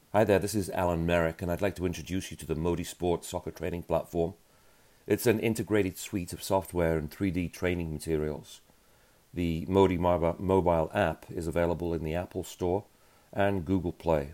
Hi there, this is Alan Merrick, and I'd like to introduce you to the Modi Sport soccer training platform. It's an integrated suite of software and 3D training materials. The Modi mobile app is available in the Apple Store and Google Play.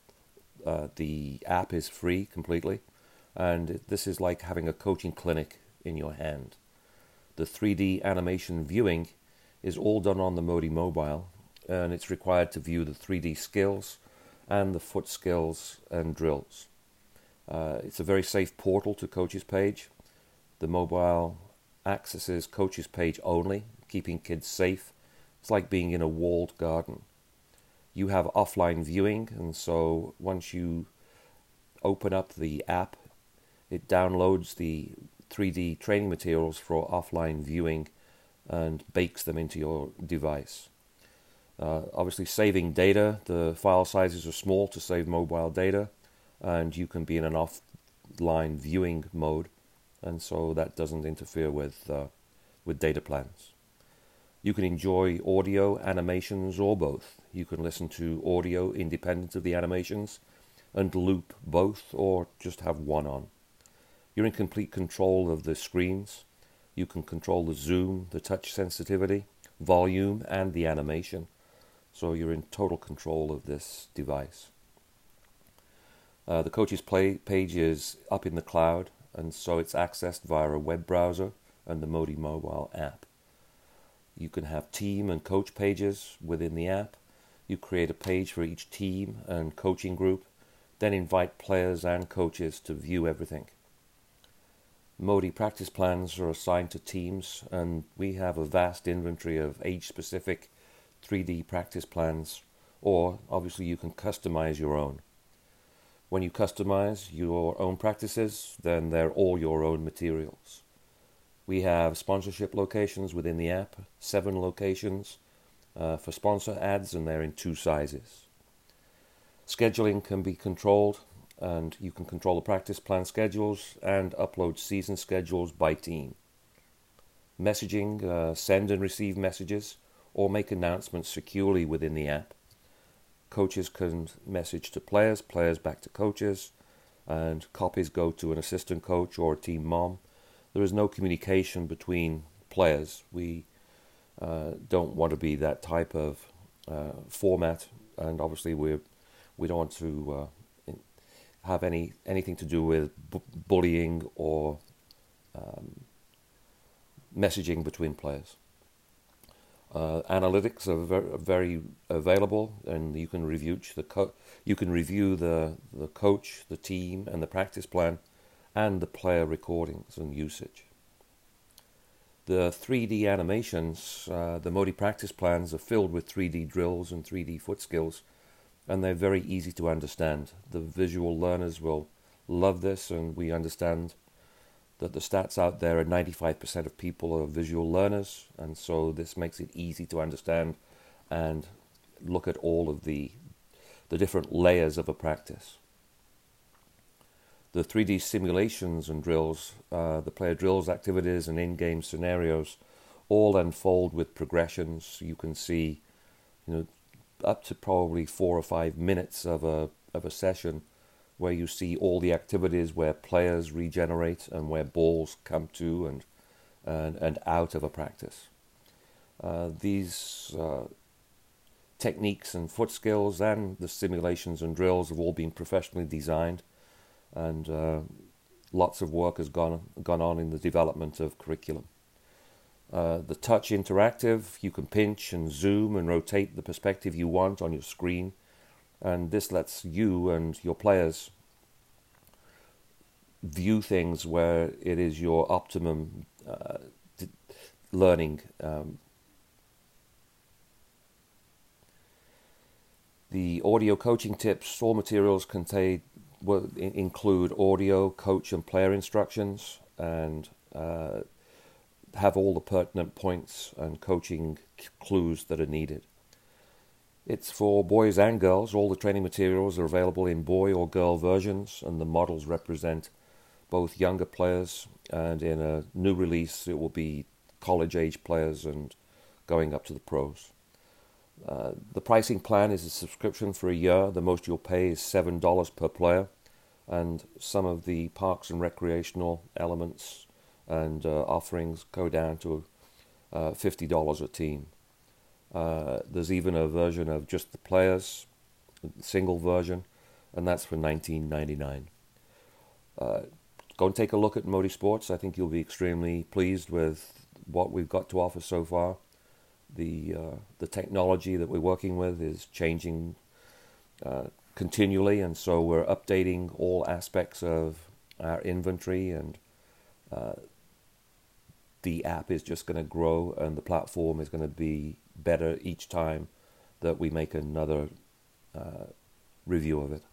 The app is free completely, and this is like having a coaching clinic in your hand. The 3D animation viewing is all done on the Modi mobile, and it's required to view the 3D skills and the foot skills and drills. It's a very safe portal to Coach's Page. The mobile accesses Coach's Page only, keeping kids safe. It's like being in a walled garden. You have offline viewing, and so once you open up the app, it downloads the 3D training materials for offline viewing and bakes them into your device. Obviously, saving data, the file sizes are small to save mobile data, and you can be in an offline viewing mode, and so that doesn't interfere with data plans. You can enjoy audio, animations, or both. You can listen to audio independent of the animations and loop both, or just have one on. You're in complete control of the screens. You can control the zoom, the touch sensitivity, volume, and the animation. So you're in total control of this device. The Coach's Page is up in the cloud, and so it's accessed via a web browser and the Modi mobile app. You can have team and coach pages within the app. You create a page for each team and coaching group, then invite players and coaches to view everything. Modi practice plans are assigned to teams, and we have a vast inventory of age-specific 3D practice plans, or obviously you can customize your own. When you customize your own practices, then they're all your own materials. We have sponsorship locations within the app, 7 locations for sponsor ads, and they're in 2 sizes. Scheduling can be controlled, and you can control the practice plan schedules and upload season schedules by team. Messaging, send and receive messages, or make announcements securely within the app. Coaches can message to players, players back to coaches, and copies go to an assistant coach or a team mom. There is no communication between players. We don't want to be that type of format, and obviously we don't want to have anything to do with bullying or messaging between players. Analytics are very available, and you can review the coach, the team, and the practice plan, and the player recordings and usage. The 3D animations, the Modi practice plans are filled with 3D drills and 3D foot skills, and they're very easy to understand. The visual learners will love this, and we understand that the stats out there are 95% of people are visual learners, and so this makes it easy to understand and look at all of the different layers of a practice. The 3D simulations and drills, the player drills, activities, and in-game scenarios all unfold with progressions. You can see, up to probably 4 or 5 minutes of a session where you see all the activities where players regenerate and where balls come to and out of a practice. These techniques and foot skills and the simulations and drills have all been professionally designed, and lots of work has gone on in the development of curriculum. The touch interactive, you can pinch and zoom and rotate the perspective you want on your screen, and this lets you and your players view things where it is your optimum learning. The audio coaching tips, all materials include audio, coach and player instructions, and have all the pertinent points and coaching clues that are needed. It's for boys and girls. All the training materials are available in boy or girl versions, and the models represent both younger players, and in a new release it will be college age players and going up to the pros. The pricing plan is a subscription for a year. The most you'll pay is $7 per player, and some of the parks and recreational elements and offerings go down to $50 a team. There's even a version of just the players, single version, and that's for $19.99. Go and take a look at Modi Sports. I think you'll be extremely pleased with what we've got to offer so far. The technology that we're working with is changing continually, and so we're updating all aspects of our inventory, and the app is just going to grow, and the platform is going to be better each time that we make another review of it.